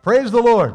Praise the Lord.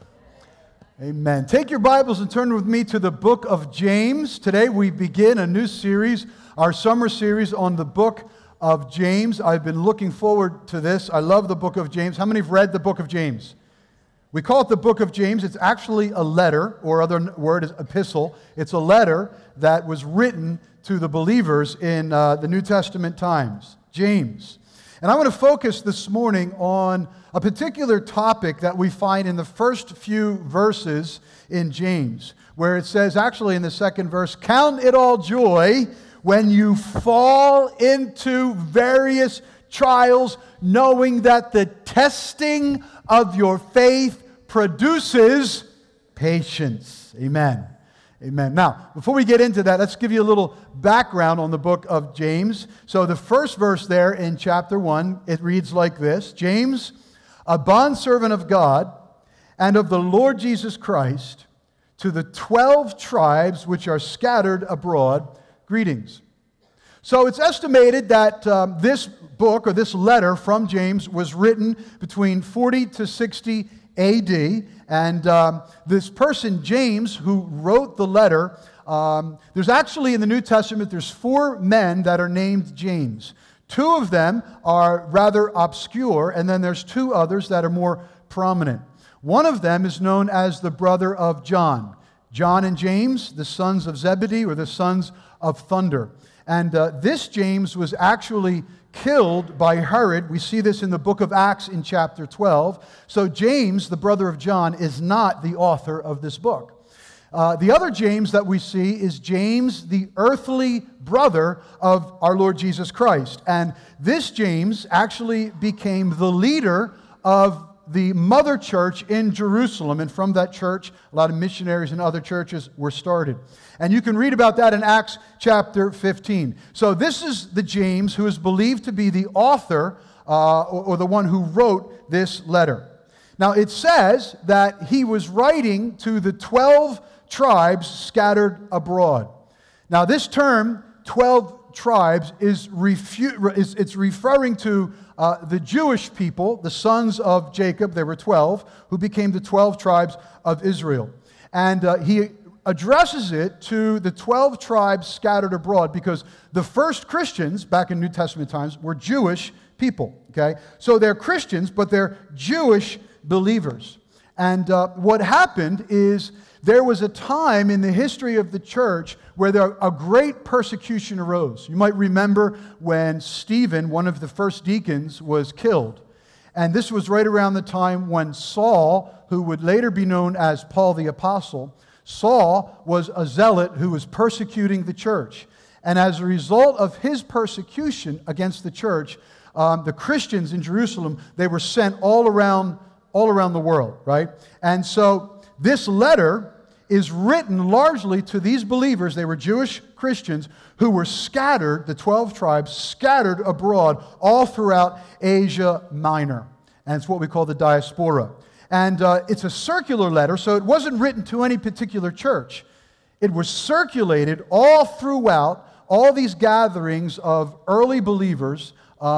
Amen. Take your Bibles and turn with me to the book of James. Today we begin a new series, our summer series on the book of James. I've been looking forward to this. I love the book of James. How many have read the book of James? We call it the book of James. It's actually a letter, or other word is epistle. It's a letter that was written to the believers in the New Testament times. James. And I want to focus this morning on a particular topic that we find in the first few verses in James, where it says, actually in the second verse, "Count it all joy when you fall into various trials, knowing that the testing of your faith produces patience." Amen. Amen. Now, before we get into that, let's give you a little background on the book of James. So the first verse there in chapter 1, it reads like this: "James, a bondservant of God and of the Lord Jesus Christ, to the 12 tribes which are scattered abroad, greetings." So it's estimated that this book, or this letter from James, was written between 40 to 60 AD. And this person, James, who wrote the letter, there's actually in the New Testament, there's 4 men that are named James. 2 of them are rather obscure, and then there's 2 others that are more prominent. One of them is known as the brother of John. John and James, the sons of Zebedee, or the sons of thunder. And this James was actually killed by Herod. We see this in the book of Acts in chapter 12. So James, the brother of John, is not the author of this book. The other James that we see is James, the earthly brother of our Lord Jesus Christ. And this James actually became the leader of the mother church in Jerusalem. And from that church, a lot of missionaries and other churches were started. And you can read about that in Acts chapter 15. So this is the James who is believed to be the author or the one who wrote this letter. Now it says that he was writing to the 12 tribes scattered abroad. Now this term, 12 tribes, it's referring to the Jewish people, the sons of Jacob. There were 12, who became the 12 tribes of Israel. And he addresses it to the 12 tribes scattered abroad because the first Christians back in New Testament times were Jewish people. Okay, so they're Christians, but they're Jewish believers. And what happened is there was a time in the history of the church where a great persecution arose. You might remember when Stephen, one of the first deacons, was killed. And this was right around the time when Saul, who would later be known as Paul the Apostle, Saul was a zealot who was persecuting the church. And as a result of his persecution against the church, the Christians in Jerusalem, they were sent all around the world, right? And so this letter is written largely to these believers. They were Jewish Christians who were scattered, the 12 tribes, scattered abroad all throughout Asia Minor. And it's what we call the diaspora. And it's a circular letter, so it wasn't written to any particular church. It was circulated all throughout all these gatherings of early believers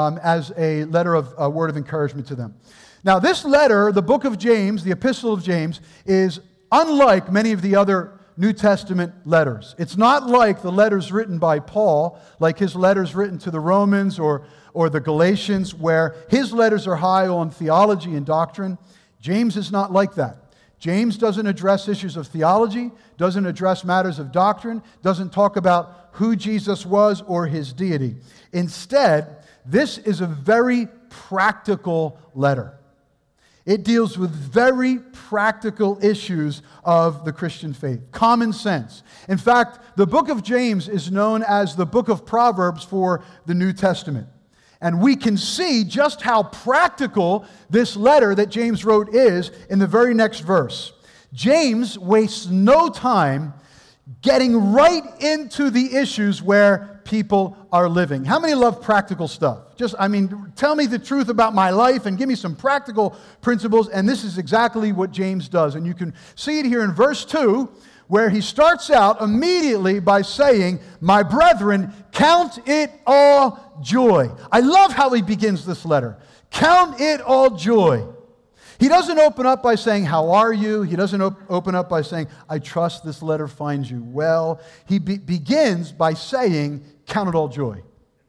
as a letter of a word of encouragement to them. Now, this letter, the book of James, the epistle of James, is unlike many of the other New Testament letters. It's not like the letters written by Paul, like his letters written to the Romans or the Galatians, where his letters are high on theology and doctrine. James is not like that. James doesn't address issues of theology, doesn't address matters of doctrine, doesn't talk about who Jesus was or his deity. Instead, this is a very practical letter. It deals with very practical issues of the Christian faith. Common sense. In fact, the book of James is known as the book of Proverbs for the New Testament. And we can see just how practical this letter that James wrote is in the very next verse. James wastes no time getting right into the issues where people are living. How many love practical stuff? Tell me the truth about my life and give me some practical principles. And this is exactly what James does. And you can see it here in verse 2, where he starts out immediately by saying, "My brethren, count it all joy." I love how he begins this letter. Count it all joy. He doesn't open up by saying, how are you? He doesn't open up by saying, I trust this letter finds you well. He begins by saying, count it all joy.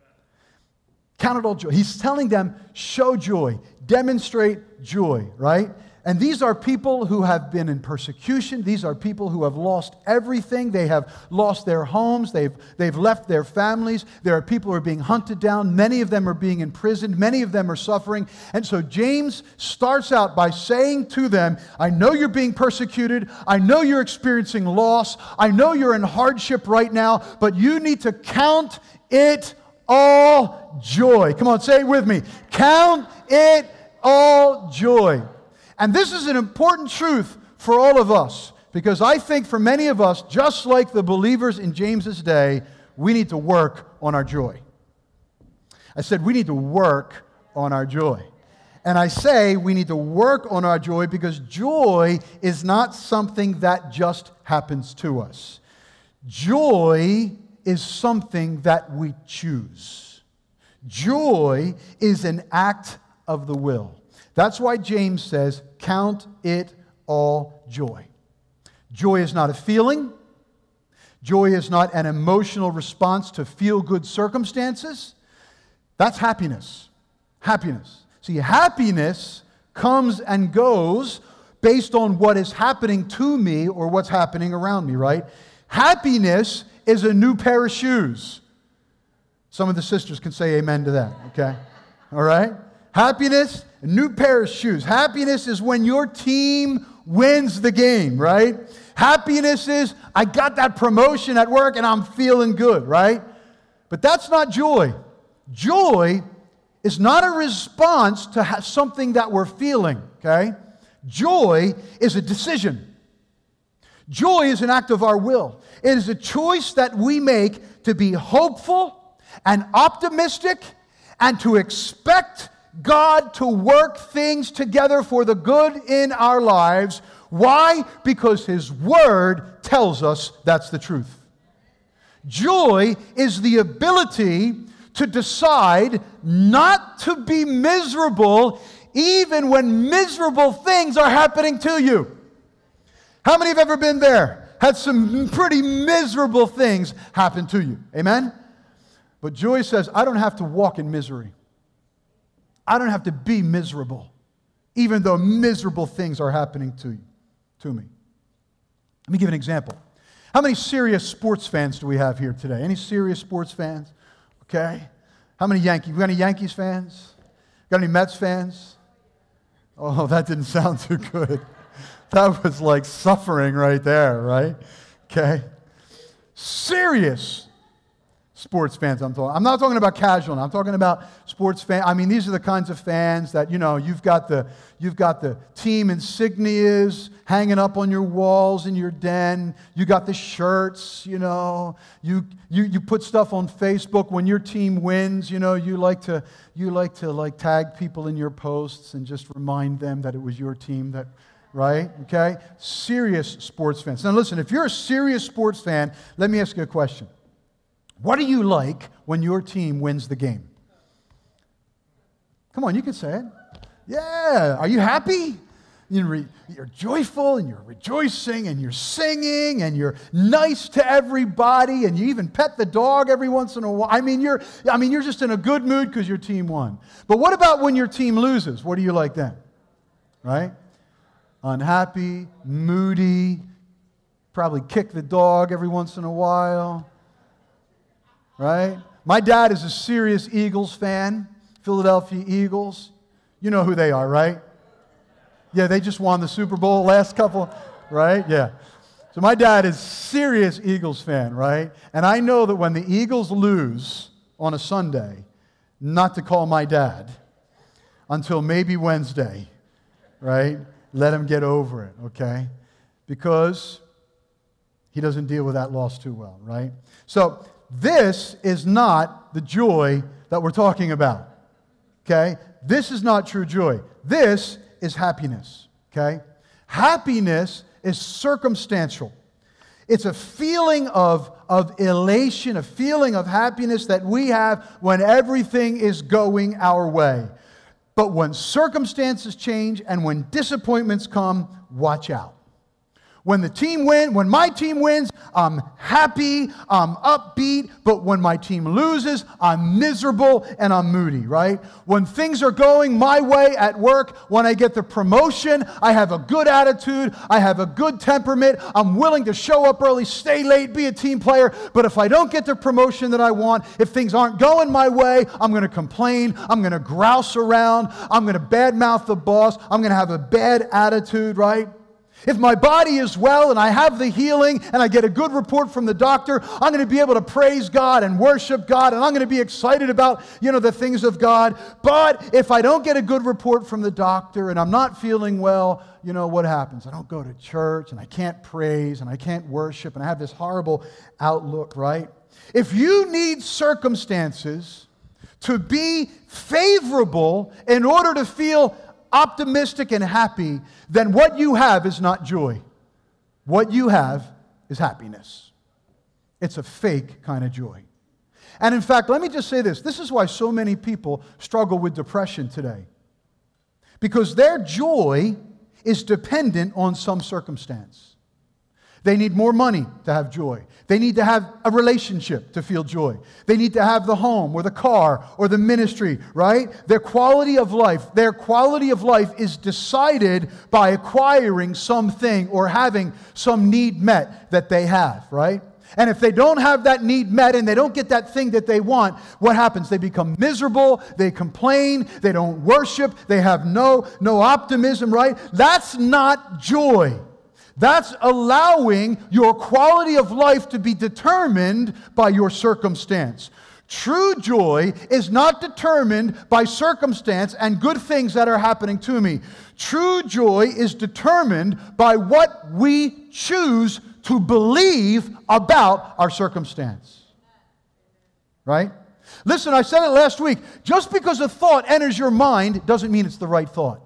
Count it all joy. He's telling them, show joy, demonstrate joy, right? And these are people who have been in persecution. These are people who have lost everything. They have lost their homes. They've left their families. There are people who are being hunted down. Many of them are being imprisoned. Many of them are suffering. And so James starts out by saying to them, I know you're being persecuted. I know you're experiencing loss. I know you're in hardship right now, but you need to count it all joy. Come on, say it with me. Count it all joy. And this is an important truth for all of us, because I think for many of us, just like the believers in James's day, we need to work on our joy. I said we need to work on our joy. And I say we need to work on our joy because joy is not something that just happens to us. Joy is something that we choose. Joy is an act of the will. That's why James says, count it all joy. Joy is not a feeling. Joy is not an emotional response to feel-good circumstances. That's happiness. Happiness. See, happiness comes and goes based on what is happening to me or what's happening around me, right? Happiness is a new pair of shoes. Some of the sisters can say amen to that, okay? All right? Happiness, a new pair of shoes. Happiness is when your team wins the game, right? Happiness is, I got that promotion at work and I'm feeling good, right? But that's not joy. Joy is not a response to something that we're feeling, okay? Joy is a decision. Joy is an act of our will. It is a choice that we make to be hopeful and optimistic and to expect God to work things together for the good in our lives. Why? Because His Word tells us that's the truth. Joy is the ability to decide not to be miserable even when miserable things are happening to you. How many have ever been there? Had some pretty miserable things happen to you. Amen? But joy says, I don't have to walk in misery. I don't have to be miserable, even though miserable things are happening to me. Let me give an example. How many serious sports fans do we have here today? Any serious sports fans? Okay. How many Yankees? We got any Yankees fans? Got any Mets fans? Oh, that didn't sound too good. That was like suffering right there, right? Okay. Serious sports fans I'm not talking about casual. I'm talking about sports fans. I mean, these are the kinds of fans that, you've got the team insignias hanging up on your walls in your den. You got the shirts, You put stuff on Facebook when your team wins, you like to tag people in your posts and just remind them that it was your team that, right? Okay? Serious sports fans. Now listen, if you're a serious sports fan, let me ask you a question. What do you like when your team wins the game? Come on, you can say it. Yeah. Are you happy? You're joyful and you're rejoicing and you're singing and you're nice to everybody and you even pet the dog every once in a while. You're just in a good mood because your team won. But what about when your team loses? What do you like then? Right? Unhappy, moody, probably kick the dog every once in a while. Right? My dad is a serious Eagles fan, Philadelphia Eagles. You know who they are, right? Yeah, they just won the Super Bowl last couple, right? Yeah. So my dad is a serious Eagles fan, right? And I know that when the Eagles lose on a Sunday, not to call my dad until maybe Wednesday, right? Let him get over it, okay? Because he doesn't deal with that loss too well, right? So this is not the joy that we're talking about, okay? This is not true joy. This is happiness, okay? Happiness is circumstantial. It's a feeling of elation, a feeling of happiness that we have when everything is going our way. But when circumstances change and when disappointments come, watch out. When my team wins, I'm happy, I'm upbeat, but when my team loses, I'm miserable and I'm moody, right? When things are going my way at work, when I get the promotion, I have a good attitude, I have a good temperament, I'm willing to show up early, stay late, be a team player, but if I don't get the promotion that I want, if things aren't going my way, I'm going to complain, I'm going to grouse around, I'm going to badmouth the boss, I'm going to have a bad attitude, right? If my body is well and I have the healing and I get a good report from the doctor, I'm going to be able to praise God and worship God, and I'm going to be excited about, the things of God. But if I don't get a good report from the doctor and I'm not feeling well, what happens? I don't go to church and I can't praise and I can't worship and I have this horrible outlook, right? If you need circumstances to be favorable in order to feel optimistic and happy, then what you have is not joy. What you have is happiness. It's a fake kind of joy. And in fact, let me just say this. This is why so many people struggle with depression today. Because their joy is dependent on some circumstance. They need more money to have joy. They need to have a relationship to feel joy. They need to have the home or the car or the ministry, right? Their quality of life is decided by acquiring something or having some need met that they have, right? And if they don't have that need met and they don't get that thing that they want, what happens? They become miserable, they complain, they don't worship, they have no optimism, right? That's not joy. That's allowing your quality of life to be determined by your circumstance. True joy is not determined by circumstance and good things that are happening to me. True joy is determined by what we choose to believe about our circumstance. Right? Listen, I said it last week. Just because a thought enters your mind doesn't mean it's the right thought.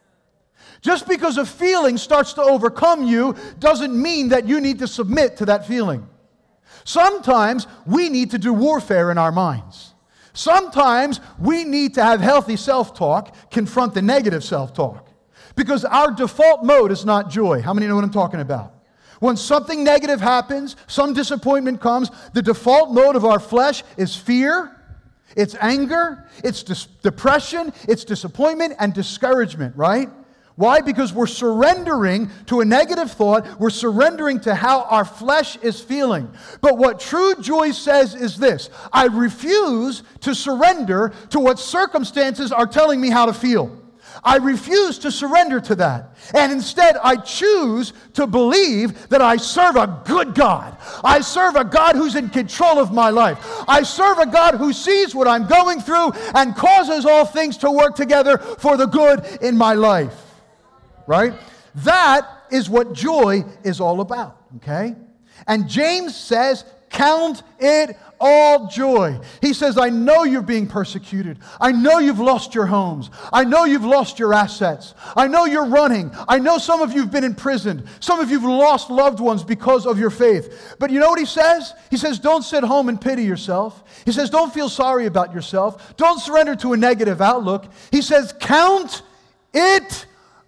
Just because a feeling starts to overcome you doesn't mean that you need to submit to that feeling. Sometimes we need to do warfare in our minds. Sometimes we need to have healthy self-talk, confront the negative self-talk. Because our default mode is not joy. How many know what I'm talking about? When something negative happens, some disappointment comes, the default mode of our flesh is fear, it's anger, it's depression, it's disappointment and discouragement, right? Why? Because we're surrendering to a negative thought. We're surrendering to how our flesh is feeling. But what true joy says is this: I refuse to surrender to what circumstances are telling me how to feel. I refuse to surrender to that. And instead, I choose to believe that I serve a good God. I serve a God who's in control of my life. I serve a God who sees what I'm going through and causes all things to work together for the good in my life. Right? That is what joy is all about, okay? And James says, count it all joy. He says, I know you're being persecuted. I know you've lost your homes. I know you've lost your assets. I know you're running. I know some of you have been imprisoned. Some of you have lost loved ones because of your faith. But you know what he says? He says, don't sit home and pity yourself. He says, don't feel sorry about yourself. Don't surrender to a negative outlook. He says, count it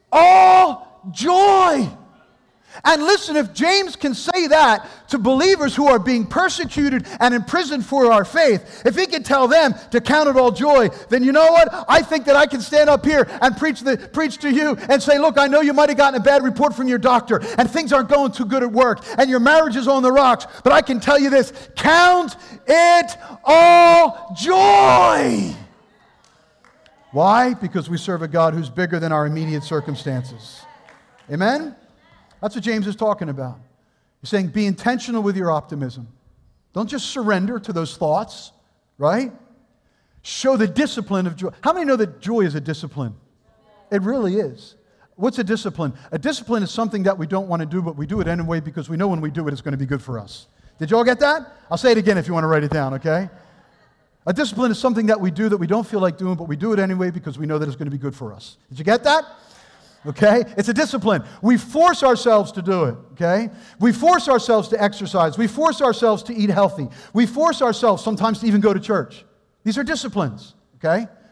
all joy. And listen, if James can say that to believers who are being persecuted and imprisoned for our faith, if he can tell them to count it all joy, then you know what? I think that I can stand up here and preach to you and say, look, I know you might have gotten a bad report from your doctor and things aren't going too good at work and your marriage is on the rocks, but I can tell you this: count it all joy. Why? Because we serve a God who's bigger than our immediate circumstances. Amen? That's what James is talking about. He's saying be intentional with your optimism. Don't just surrender to those thoughts, right? Show the discipline of joy. How many know that joy is a discipline? It really is. What's a discipline? A discipline is something that we don't want to do, but we do it anyway because we know when we do it, it's going to be good for us. Did you all get that? I'll say it again if you want to write it down, okay? A discipline is something that we do that we don't feel like doing, but we do it anyway because we know that it's going to be good for us. Did you get that? Okay? It's a discipline. We force ourselves to do it, okay? We force ourselves to exercise. We force ourselves to eat healthy. We force ourselves sometimes to even go to church. These are disciplines, okay?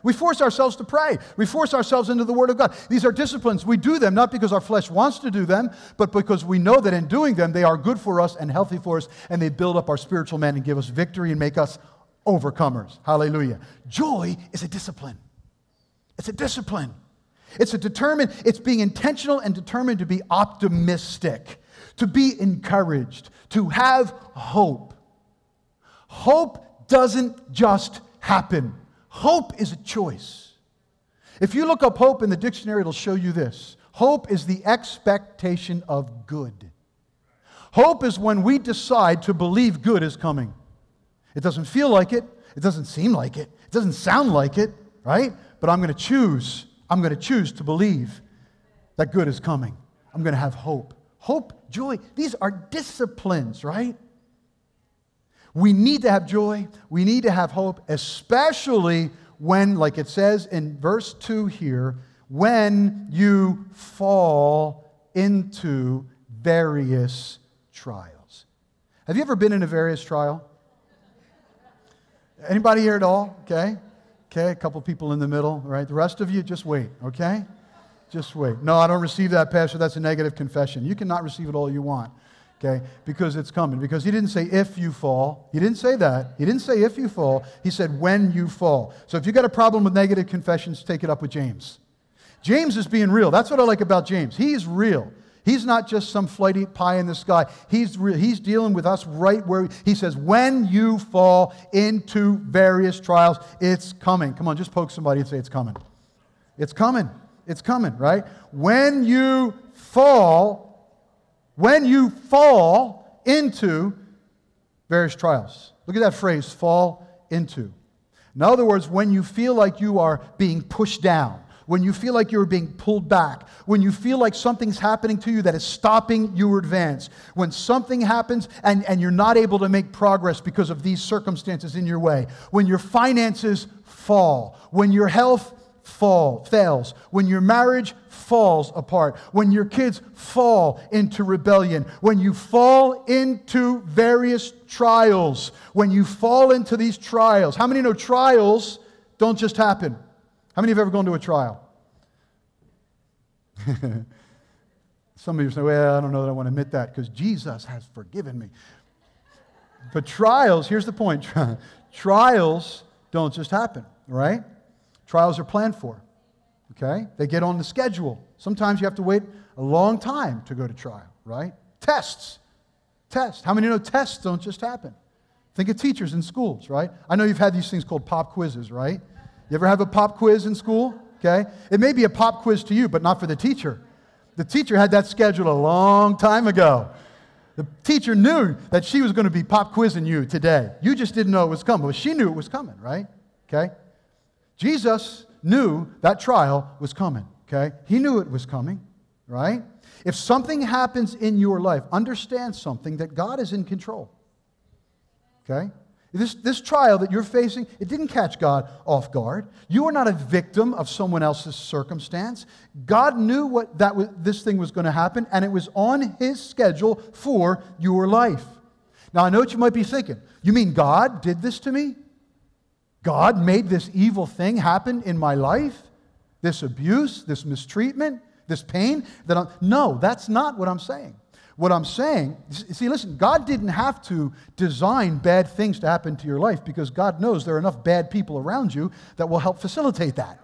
We force ourselves to pray. We force ourselves into the Word of God. These are disciplines. We do them not because our flesh wants to do them, but because we know that in doing them, they are good for us and healthy for us, and they build up our spiritual man and give us victory and make us overcomers. Hallelujah. Joy is a discipline. It's a discipline. It's being intentional and determined to be optimistic, to be encouraged, to have hope. Hope doesn't just happen. Hope is a choice. If you look up hope in the dictionary, it'll show you this. Hope is the expectation of good. Hope is when we decide to believe good is coming. It doesn't feel like it. It doesn't seem like it. It doesn't sound like it, right? But I'm going to choose to believe that good is coming. I'm going to have hope. Hope, joy, these are disciplines, right? We need to have joy. We need to have hope, especially when, like it says in verse 2 here, when you fall into various trials. Have you ever been in a various trial? Anybody here at all? Okay, a couple people in the middle, right? The rest of you, just wait, okay? Just wait. No, I don't receive that, Pastor. That's a negative confession. You cannot receive it all you want. Okay, because it's coming. Because he didn't say if you fall. He didn't say that. He didn't say if you fall. He said when you fall. So if you've got a problem with negative confessions, take it up with James. James is being real. That's what I like about James. He's real. He's not just some flighty pie in the sky. He's real. He's dealing with us right where he says, when you fall into various trials, it's coming. Come on, just poke somebody and say it's coming. It's coming. It's coming, right? When you fall into various trials. Look at that phrase, fall into. In other words, when you feel like you are being pushed down, when you feel like you're being pulled back, when you feel like something's happening to you that is stopping your advance, when something happens and you're not able to make progress because of these circumstances in your way, when your finances fall, when your health fails, when your marriage falls apart, when your kids fall into rebellion, when you fall into various trials, when you fall into these trials. How many know trials don't just happen? How many have ever gone to a trial? Some of you say, well, I don't know that I want to admit that because Jesus has forgiven me. But trials, here's the point. Trials don't just happen, right? Trials are planned for, okay? They get on the schedule. Sometimes you have to wait a long time to go to trial, right? Tests. How many know tests don't just happen? Think of teachers in schools, right? I know you've had these things called pop quizzes, right? You ever have a pop quiz in school? Okay? It may be a pop quiz to you, but not for the teacher. The teacher had that scheduled a long time ago. The teacher knew that she was going to be pop quizzing you today. You just didn't know it was coming, but she knew it was coming, right? Okay? Jesus knew that trial was coming, okay? He knew it was coming, right? If something happens in your life, understand something, that God is in control, okay? This trial that you're facing, it didn't catch God off guard. You are not a victim of someone else's circumstance. God knew this thing was going to happen, and it was on His schedule for your life. Now, I know what you might be thinking. You mean God did this to me? God made this evil thing happen in my life? This abuse, this mistreatment, this pain? No, that's not what I'm saying. What I'm saying, see, listen, God didn't have to design bad things to happen to your life because God knows there are enough bad people around you that will help facilitate that.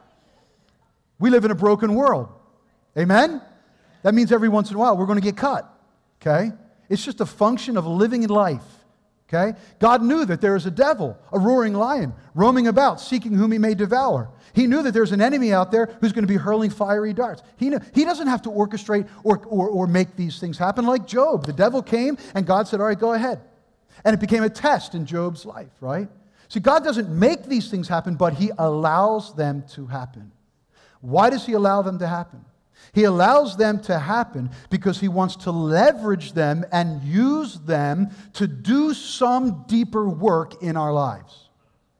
We live in a broken world. Amen? That means every once in a while we're going to get cut. Okay? It's just a function of living in life. Okay? God knew that there is a devil, a roaring lion, roaming about, seeking whom he may devour. He knew that there's an enemy out there who's going to be hurling fiery darts. He doesn't have to orchestrate or make these things happen like Job. The devil came and God said, all right, go ahead. And it became a test in Job's life, right? See, God doesn't make these things happen, but He allows them to happen. Why does He allow them to happen? He allows them to happen because He wants to leverage them and use them to do some deeper work in our lives.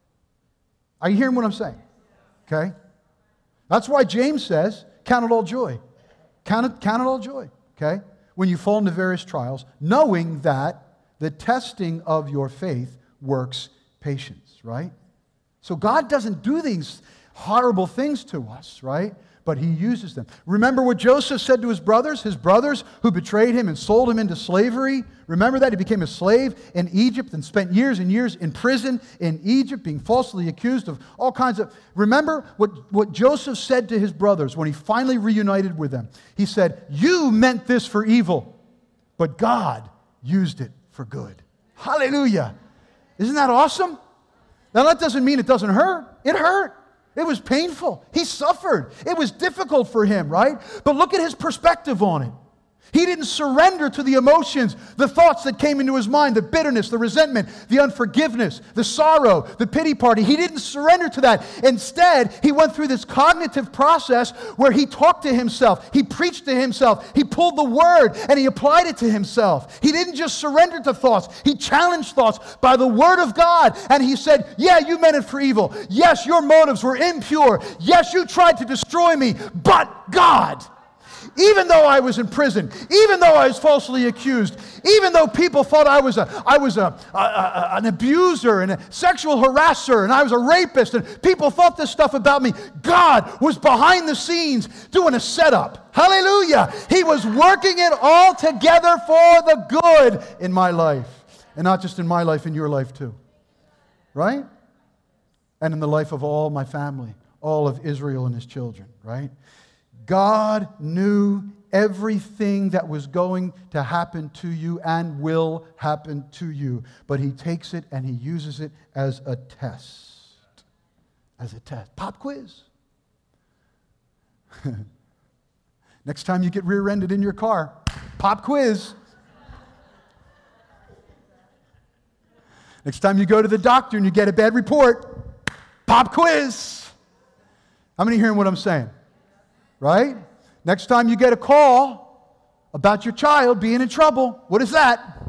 Are you hearing what I'm saying? Okay? That's why James says, count it all joy. Count it all joy, okay? When you fall into various trials, knowing that the testing of your faith works patience, right? So God doesn't do these horrible things to us, right? But he uses them. Remember what Joseph said to his brothers who betrayed him and sold him into slavery? Remember that? He became a slave in Egypt and spent years and years in prison in Egypt, being falsely accused of all kinds of... Remember what Joseph said to his brothers when he finally reunited with them? He said, "You meant this for evil, but God used it for good." Hallelujah. Isn't that awesome? Now that doesn't mean it doesn't hurt. It hurt. It was painful. He suffered. It was difficult for him, right? But look at his perspective on it. He didn't surrender to the emotions, the thoughts that came into his mind, the bitterness, the resentment, the unforgiveness, the sorrow, the pity party. He didn't surrender to that. Instead, he went through this cognitive process where he talked to himself, he preached to himself, he pulled the word and he applied it to himself. He didn't just surrender to thoughts, he challenged thoughts by the word of God. And he said, "Yeah, you meant it for evil. Yes, your motives were impure. Yes, you tried to destroy me, but God." Even though I was in prison, even though I was falsely accused, even though people thought I was an abuser and a sexual harasser and I was a rapist and people thought this stuff about me, God was behind the scenes doing a setup. Hallelujah. He was working it all together for the good in my life. And not just in my life, in your life too. Right? And in the life of all my family, all of Israel and his children, right? God knew everything that was going to happen to you and will happen to you. But he takes it and he uses it as a test. As a test. Pop quiz. Next time you get rear-ended in your car, pop quiz. Next time you go to the doctor and you get a bad report, pop quiz. How many hearing what I'm saying? Right? Next time you get a call about your child being in trouble, what is that?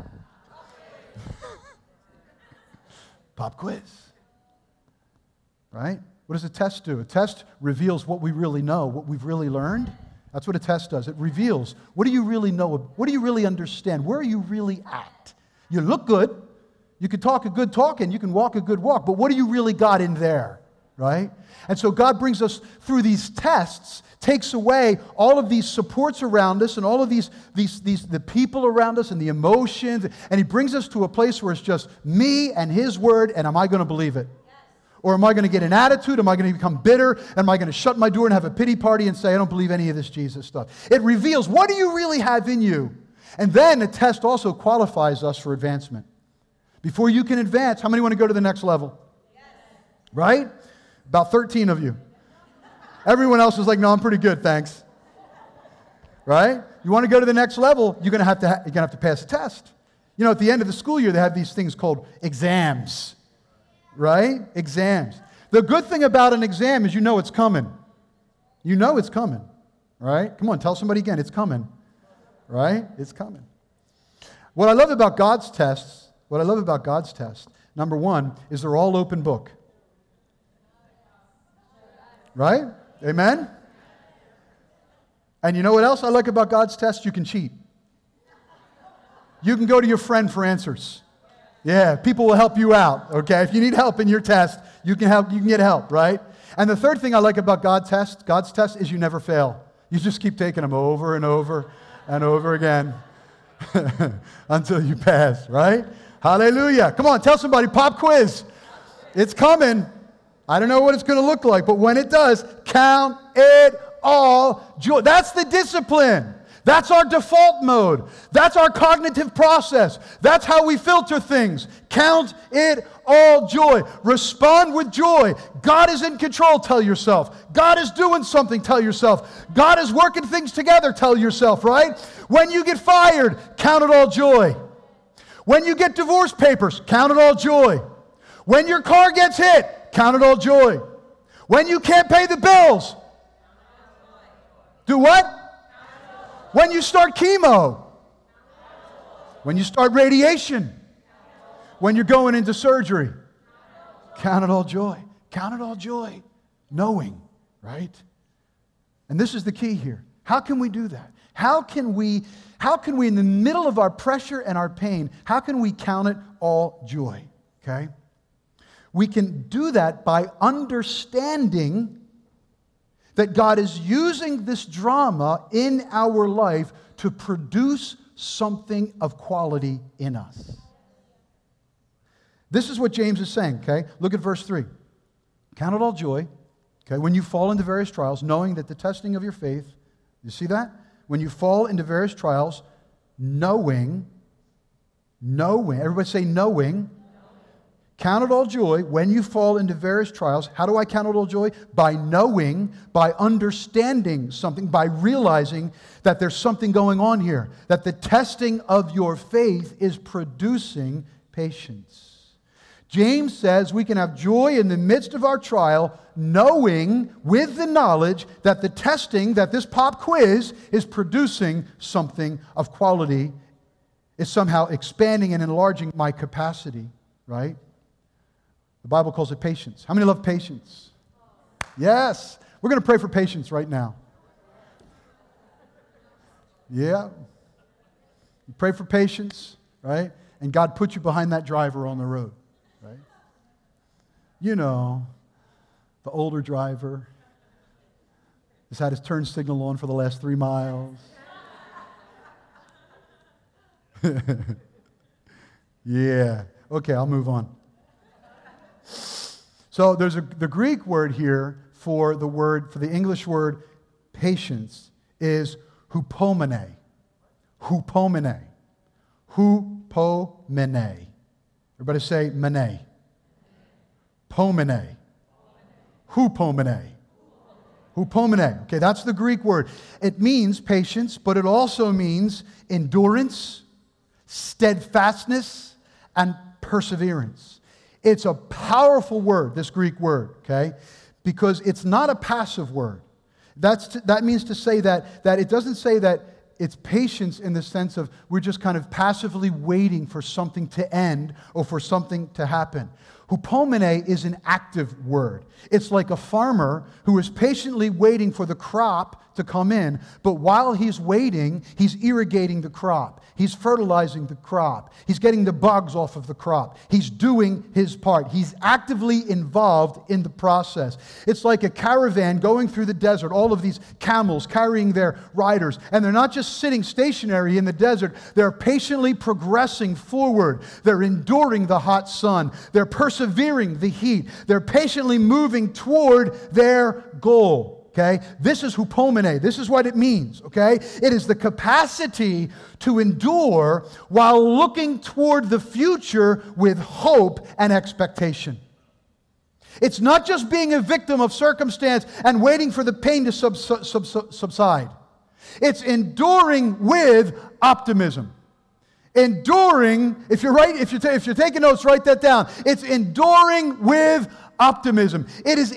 Pop quiz. Right? What does a test do? A test reveals what we really know, what we've really learned. That's what a test does. It reveals, what do you really know? What do you really understand? Where are you really at? You look good. You can talk a good talk and you can walk a good walk, but what do you really got in there? Right? And so God brings us through these tests, takes away all of these supports around us and all of the people around us and the emotions, and he brings us to a place where it's just me and his word, and am I going to believe it? Yes. Or am I going to get an attitude? Am I going to become bitter? Am I going to shut my door and have a pity party and say, I don't believe any of this Jesus stuff? It reveals, what do you really have in you? And then the test also qualifies us for advancement. Before you can advance, how many want to go to the next level? Yes. Right? About 13 of you. Everyone else is like, no, I'm pretty good, thanks. Right? You want to go to the next level, you're going to have to pass a test. You know, at the end of the school year, they have these things called exams. Right? Exams. The good thing about an exam is you know it's coming. You know it's coming. Right? Come on, tell somebody again, it's coming. Right? It's coming. What I love about God's tests, number one, is they're all open book. Right? Amen? And you know what else I like about God's test? You can cheat. You can go to your friend for answers. Yeah, people will help you out, okay? If you need help in your test, you can get help, right? And the third thing I like about God's test is you never fail. You just keep taking them over and over and over again until you pass, right? Hallelujah. Come on, tell somebody, pop quiz. It's coming. I don't know what it's going to look like, but when it does, count it all joy. That's the discipline. That's our default mode. That's our cognitive process. That's how we filter things. Count it all joy. Respond with joy. God is in control, tell yourself. God is doing something, tell yourself. God is working things together, tell yourself, right? When you get fired, count it all joy. When you get divorce papers, count it all joy. When your car gets hit, count it all joy. When you can't pay the bills, do what? When you start chemo, when you start radiation, when you're going into surgery, count it all joy. Count it all joy. Knowing, right? And this is the key here. How can we do that? How can we in the middle of our pressure and our pain, how can we count it all joy? Okay? We can do that by understanding that God is using this drama in our life to produce something of quality in us. This is what James is saying, okay? Look at verse 3. Count it all joy, okay, when you fall into various trials, knowing that the testing of your faith, you see that? When you fall into various trials, knowing, everybody say knowing. Count it all joy when you fall into various trials. How do I count it all joy? By knowing, by understanding something, by realizing that there's something going on here, that the testing of your faith is producing patience. James says we can have joy in the midst of our trial, knowing with the knowledge that the testing, that this pop quiz is producing something of quality, is somehow expanding and enlarging my capacity, right? The Bible calls it patience. How many love patience? Yes. We're going to pray for patience right now. Yeah. You pray for patience, right? And God put you behind that driver on the road, right? You know, the older driver has had his turn signal on for the last 3 miles. Yeah. Okay, I'll move on. So there's the Greek word here for the English word patience is hupomene. Hupomene. Hupomene. Everybody say mene. Pomene. Hupomene. Hupomene. Okay, that's the Greek word. It means patience, but it also means endurance, steadfastness, and perseverance. It's a powerful word, this Greek word, okay? Because it's not a passive word. That means to say that it doesn't say that it's patience in the sense of we're just kind of passively waiting for something to end or for something to happen. Hupomene is an active word. It's like a farmer who is patiently waiting for the crop to come in, but while he's waiting, he's irrigating the crop. He's fertilizing the crop. He's getting the bugs off of the crop. He's doing his part. He's actively involved in the process. It's like a caravan going through the desert, all of these camels carrying their riders, and they're not just sitting stationary in the desert. They're patiently progressing forward. They're enduring the hot sun. They're persevering the heat. They're patiently moving toward their goal. Okay? This is hupomene. This is what it means. Okay? It is the capacity to endure while looking toward the future with hope and expectation. It's not just being a victim of circumstance and waiting for the pain to subside. It's enduring with optimism. Enduring, if you're taking notes, write that down. It's enduring with optimism. It is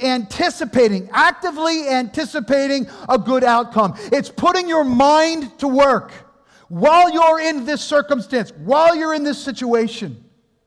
actively anticipating a good outcome. It's putting your mind to work while you're in this circumstance, while you're in this situation,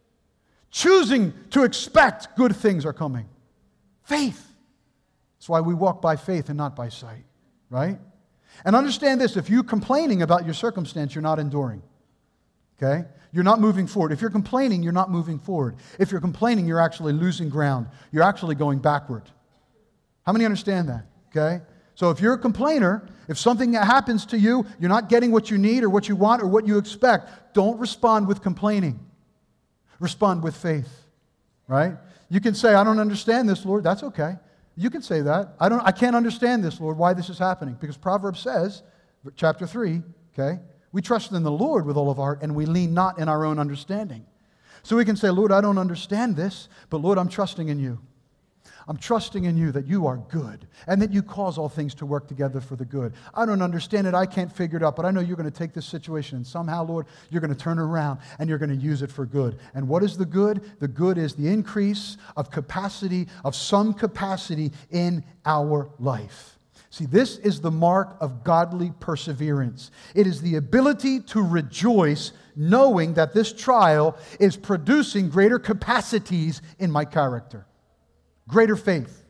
choosing to expect good things are coming. Faith. That's why we walk by faith and not by sight, right? And understand this, if you're complaining about your circumstance, you're not enduring. Okay? You're not moving forward. If you're complaining, you're not moving forward. If you're complaining, you're actually losing ground. You're actually going backward. How many understand that? Okay? So if you're a complainer, if something happens to you, you're not getting what you need or what you want or what you expect, don't respond with complaining. Respond with faith. Right? You can say, I don't understand this, Lord. That's okay. You can say that. I can't understand this, Lord, why this is happening. Because Proverbs says, chapter 3, okay, we trust in the Lord with all of our heart, and we lean not in our own understanding. So we can say, Lord, I don't understand this, but Lord, I'm trusting in you. I'm trusting in you that you are good and that you cause all things to work together for the good. I don't understand it. I can't figure it out, but I know you're going to take this situation and somehow, Lord, you're going to turn it around and you're going to use it for good. And what is the good? The good is the increase of capacity, of some capacity in our life. See, this is the mark of godly perseverance. It is the ability to rejoice knowing that this trial is producing greater capacities in my character. Greater faith,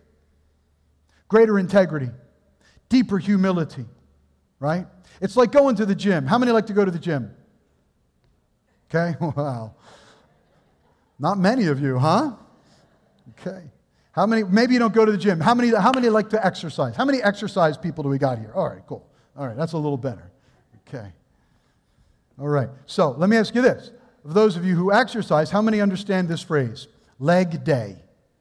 greater integrity, deeper humility, right? It's like going to the gym. How many like to go to the gym? Okay, wow. Not many of you, huh? Okay. How many, maybe you don't go to the gym. How many like to exercise? How many exercise people do we got here? All right, cool. All right, that's a little better. Okay. All right. So let me ask you this. For those of you who exercise, how many understand this phrase? Leg day.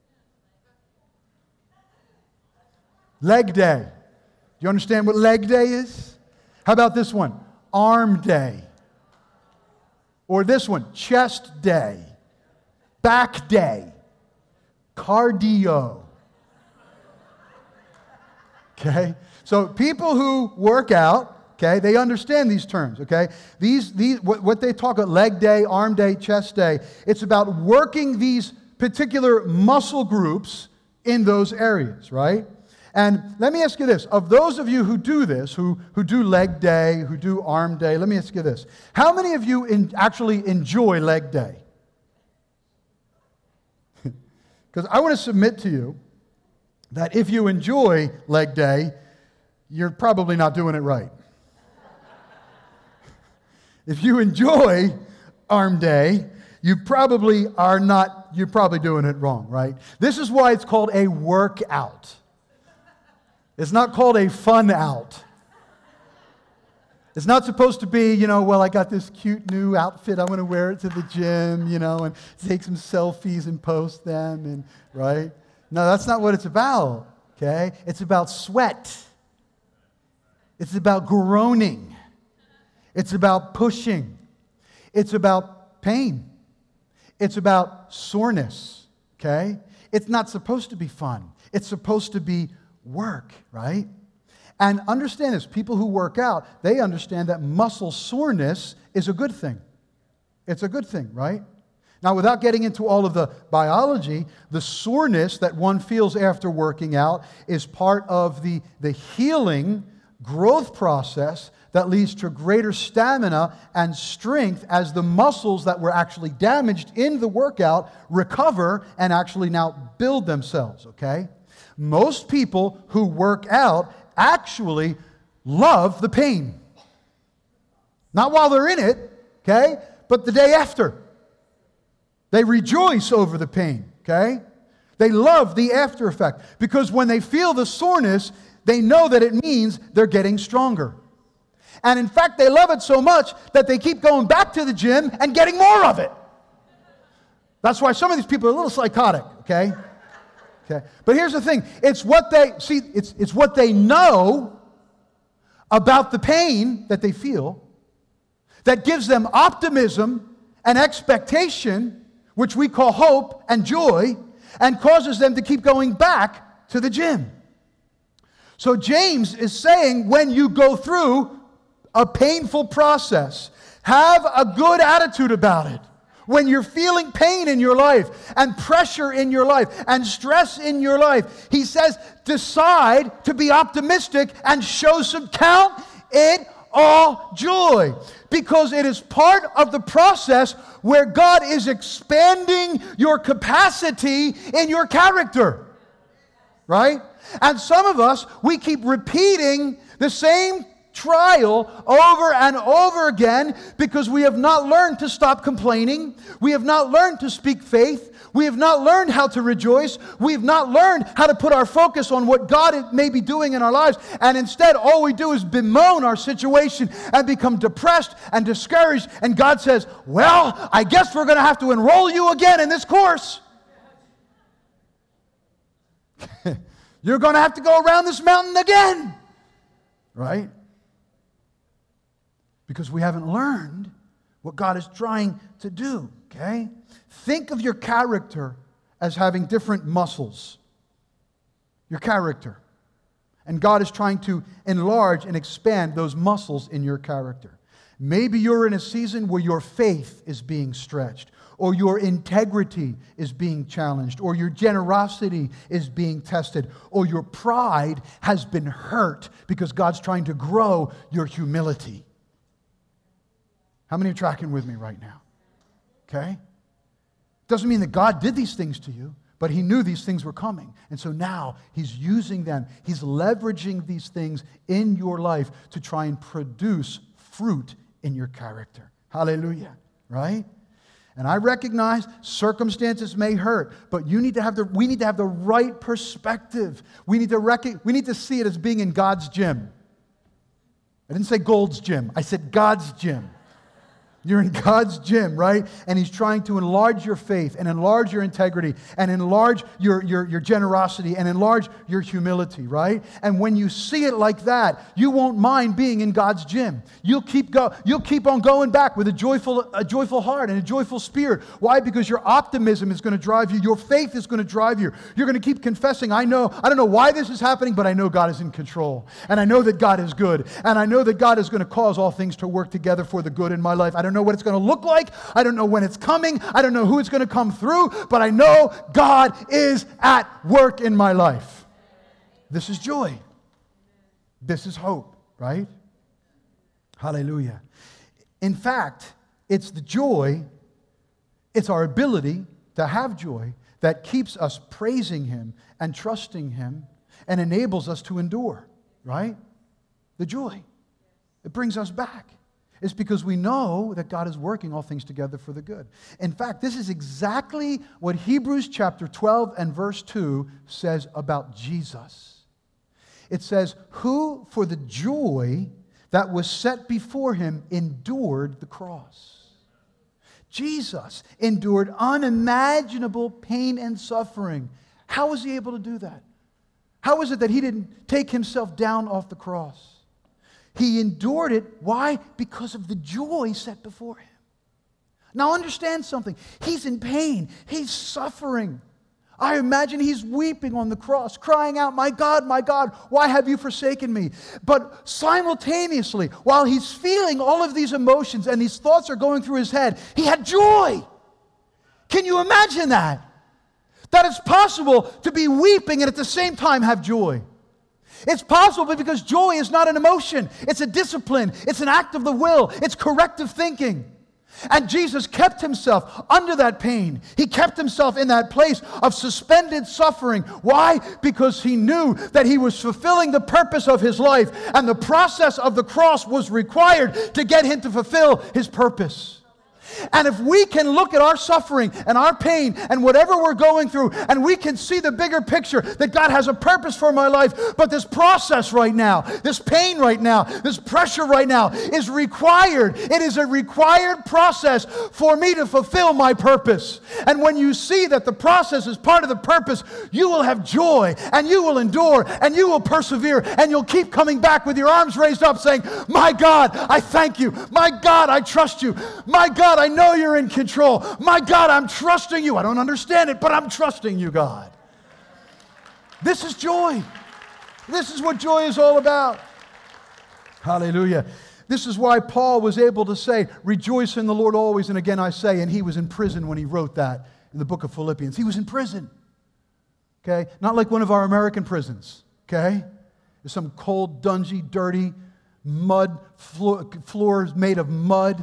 Leg day. Do you understand what leg day is? How about this one? Arm day. Or this one, chest day. Back day. Cardio. Okay? So people who work out, okay, they understand these terms, okay? What they talk about, leg day, arm day, chest day, it's about working these particular muscle groups in those areas, right? And let me ask you this. Of those of you who do this, who do leg day, who do arm day, let me ask you this. How many of you actually enjoy leg day? Because I want to submit to you that if you enjoy leg day, you're probably not doing it right. If you enjoy arm day, you probably you're probably doing it wrong, right? This is why it's called a workout. It's not called a fun out. It's not supposed to be, well, I got this cute new outfit, I'm going to wear it to the gym, and take some selfies and post them, and right? No, that's not what it's about, okay? It's about sweat. It's about groaning. It's about pushing. It's about pain. It's about soreness, okay? It's not supposed to be fun. It's supposed to be work, right? And understand this, people who work out, they understand that muscle soreness is a good thing. It's a good thing, right? Now, without getting into all of the biology, the soreness that one feels after working out is part of the healing growth process that leads to greater stamina and strength as the muscles that were actually damaged in the workout recover and actually now build themselves, okay? Most people who work out actually love the pain. Not while they're in it, okay? But the day after. They rejoice over the pain, okay? They love the after effect because when they feel the soreness, they know that it means they're getting stronger. And in fact, they love it so much that they keep going back to the gym and getting more of it. That's why some of these people are a little psychotic, okay? Okay. But here's the thing. It's what they know about the pain that they feel that gives them optimism and expectation, which we call hope and joy, and causes them to keep going back to the gym. So James is saying when you go through a painful process, have a good attitude about it. When you're feeling pain in your life and pressure in your life and stress in your life, he says, decide to be optimistic and count it all joy. Because it is part of the process where God is expanding your capacity in your character. Right? And some of us, we keep repeating the same trial over and over again because we have not learned to stop complaining. We have not learned to speak faith. We have not learned how to rejoice. We have not learned how to put our focus on what God may be doing in our lives. And instead, all we do is bemoan our situation and become depressed and discouraged. And God says, well, I guess we're going to have to enroll you again in this course. You're going to have to go around this mountain again. Right? Because we haven't learned what God is trying to do, okay? Think of your character as having different muscles. Your character. And God is trying to enlarge and expand those muscles in your character. Maybe you're in a season where your faith is being stretched, or your integrity is being challenged, or your generosity is being tested, or your pride has been hurt because God's trying to grow your humility. How many are tracking with me right now? Okay? Doesn't mean that God did these things to you, but He knew these things were coming. And so now He's using them. He's leveraging these things in your life to try and produce fruit in your character. Hallelujah. Right? And I recognize circumstances may hurt, but we need to have the right perspective. We need to see it as being in God's gym. I didn't say Gold's gym. I said God's gym. You're in God's gym, right? And He's trying to enlarge your faith and enlarge your integrity and enlarge your generosity and enlarge your humility, right? And when you see it like that, you won't mind being in God's gym. You'll keep on going back with a joyful heart and a joyful spirit. Why? Because your optimism is going to drive you. Your faith is going to drive you. You're going to keep confessing, I don't know why this is happening, but I know God is in control. And I know that God is good. And I know that God is going to cause all things to work together for the good in my life. I don't know what it's going to look like. I don't know when it's coming. I don't know who it's going to come through, but I know God is at work in my life. This is joy. This is hope, right? Hallelujah. In fact, it's the joy, it's our ability to have joy that keeps us praising Him and trusting Him and enables us to endure, right? The joy. It brings us back. It's because we know that God is working all things together for the good. In fact, this is exactly what Hebrews chapter 12 and verse 2 says about Jesus. It says, who for the joy that was set before Him endured the cross. Jesus endured unimaginable pain and suffering. How was He able to do that? How is it that He didn't take Himself down off the cross? He endured it. Why? Because of the joy set before Him. Now understand something. He's in pain. He's suffering. I imagine He's weeping on the cross, crying out, my God, why have you forsaken me? But simultaneously, while He's feeling all of these emotions and these thoughts are going through His head, He had joy. Can you imagine that? That it's possible to be weeping and at the same time have joy. It's possible because joy is not an emotion. It's a discipline. It's an act of the will. It's corrective thinking. And Jesus kept Himself under that pain. He kept Himself in that place of suspended suffering. Why? Because He knew that He was fulfilling the purpose of His life, and the process of the cross was required to get Him to fulfill His purpose. And if we can look at our suffering and our pain and whatever we're going through, and we can see the bigger picture that God has a purpose for my life, but this process right now, this pain right now, this pressure right now is required. It is a required process for me to fulfill my purpose. And when you see that the process is part of the purpose, you will have joy and you will endure and you will persevere and you'll keep coming back with your arms raised up saying, my God, I thank you. My God, I trust you. My God, I know you're in control. My God, I'm trusting you. I don't understand it, but I'm trusting you, God. This is joy. This is what joy is all about. Hallelujah. This is why Paul was able to say, rejoice in the Lord always, and again I say, and he was in prison when he wrote that in the book of Philippians. He was in prison. Okay? Not like one of our American prisons. Okay? There's some cold, dungy, dirty, mud, floors made of mud.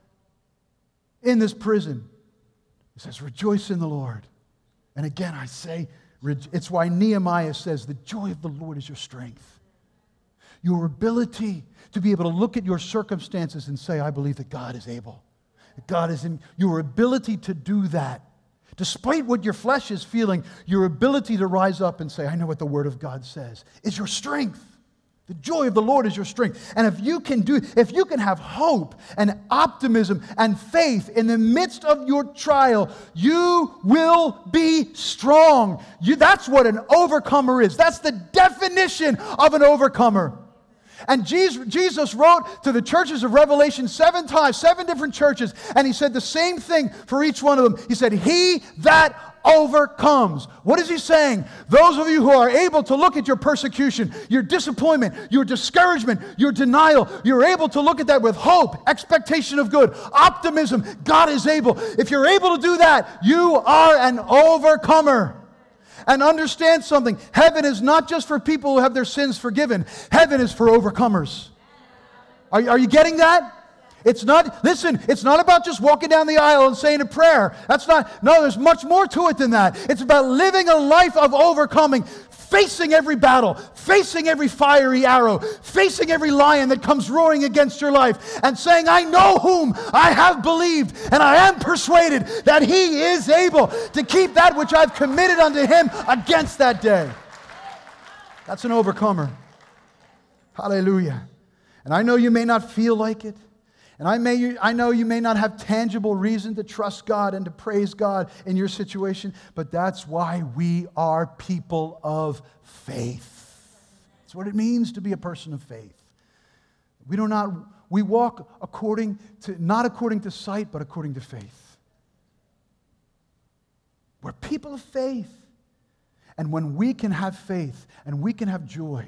In this prison, it says, rejoice in the Lord. And again, I say, it's why Nehemiah says, the joy of the Lord is your strength. Your ability to be able to look at your circumstances and say, I believe that God is able. That God is in your ability to do that. Despite what your flesh is feeling, your ability to rise up and say, I know what the Word of God says, is your strength. The joy of the Lord is your strength. And if you can have hope and optimism and faith in the midst of your trial, you will be strong. That's what an overcomer is. That's the definition of an overcomer. And Jesus wrote to the churches of Revelation 7 times, 7 different churches, and He said the same thing for each one of them. He said, He that overcomes. What is He saying? Those of you who are able to look at your persecution, your disappointment, your discouragement, your denial, you're able to look at that with hope, expectation of good, optimism. God is able. If you're able to do that, you are an overcomer. And understand something. Heaven is not just for people who have their sins forgiven. Heaven is for overcomers. Are you getting that? It's not about just walking down the aisle and saying a prayer. No, there's much more to it than that. It's about living a life of overcoming, facing every battle, facing every fiery arrow, facing every lion that comes roaring against your life, and saying, I know whom I have believed, and I am persuaded that he is able to keep that which I've committed unto him against that day. That's an overcomer. Hallelujah. And I know you may not feel like it. And I know you may not have tangible reason to trust God and to praise God in your situation, but that's why we are people of faith. That's what it means to be a person of faith. We walk not according to sight, but according to faith. We're people of faith. And when we can have faith and we can have joy,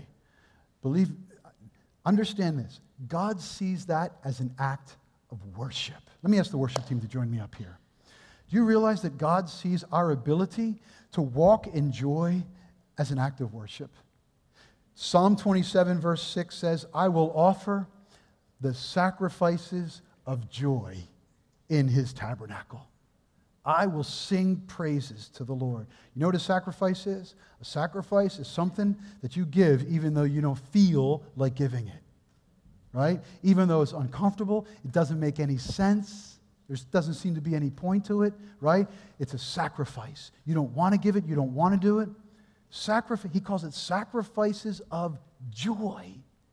understand this. God sees that as an act of worship. Let me ask the worship team to join me up here. Do you realize that God sees our ability to walk in joy as an act of worship? Psalm 27 verse 6 says, I will offer the sacrifices of joy in his tabernacle. I will sing praises to the Lord. You know what a sacrifice is? A sacrifice is something that you give even though you don't feel like giving it. Right? Even though it's uncomfortable, it doesn't make any sense. There doesn't seem to be any point to it, right? It's a sacrifice. You don't want to give it. You don't want to do it. He calls it sacrifices of joy.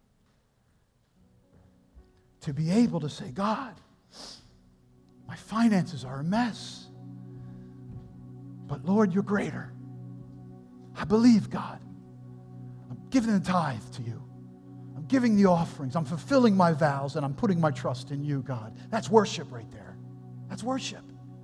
To be able to say, God, my finances are a mess. But Lord, you're greater. I believe, God. I'm giving the tithe to you. Giving the offerings, I'm fulfilling my vows, and I'm putting my trust in you, God. That's worship right there. That's worship.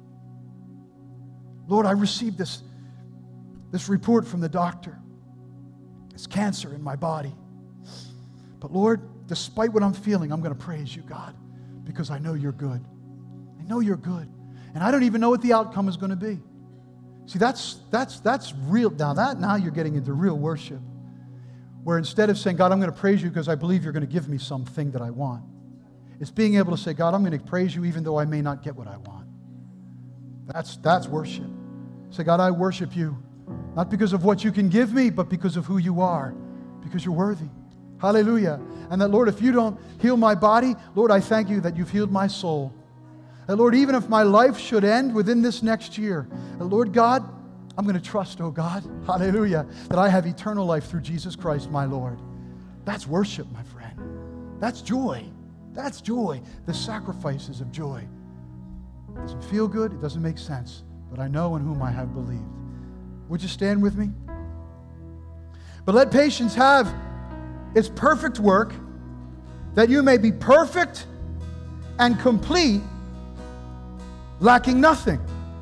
Lord, I received this report from the doctor. It's cancer in my body. But Lord, despite what I'm feeling, I'm going to praise you, God, because I know you're good. I know you're good. And I don't even know what the outcome is going to be. See, that's real. Now you're getting into real worship. Where instead of saying, God, I'm going to praise you because I believe you're going to give me something that I want, it's being able to say, God, I'm going to praise you even though I may not get what I want. That's worship. Say, God, I worship you, not because of what you can give me, but because of who you are, because you're worthy. Hallelujah. And that, Lord, if you don't heal my body, Lord, I thank you that you've healed my soul. And Lord, even if my life should end within this next year, and Lord God, I'm going to trust, oh God, hallelujah, that I have eternal life through Jesus Christ, my Lord. That's worship, my friend. That's joy. That's joy. The sacrifices of joy. It doesn't feel good. It doesn't make sense. But I know in whom I have believed. Would you stand with me? But let patience have its perfect work, that you may be perfect and complete, lacking nothing.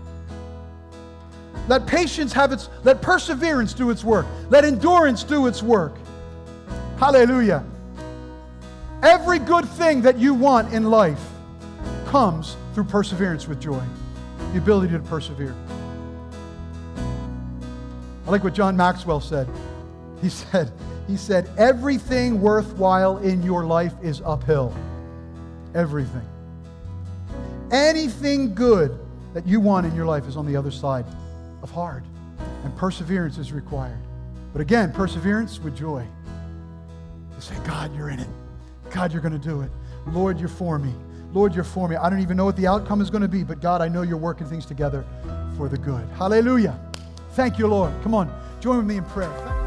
Let let perseverance do its work. Let endurance do its work. Hallelujah. Every good thing that you want in life comes through perseverance with joy. The ability to persevere. I like what John Maxwell said. He said, everything worthwhile in your life is uphill. Everything. Anything good that you want in your life is on the other side of hard. And perseverance is required. But again, perseverance with joy. To say, God, you're in it. God, you're going to do it. Lord, you're for me. Lord, you're for me. I don't even know what the outcome is going to be, but God, I know you're working things together for the good. Hallelujah. Thank you, Lord. Come on, join with me in prayer.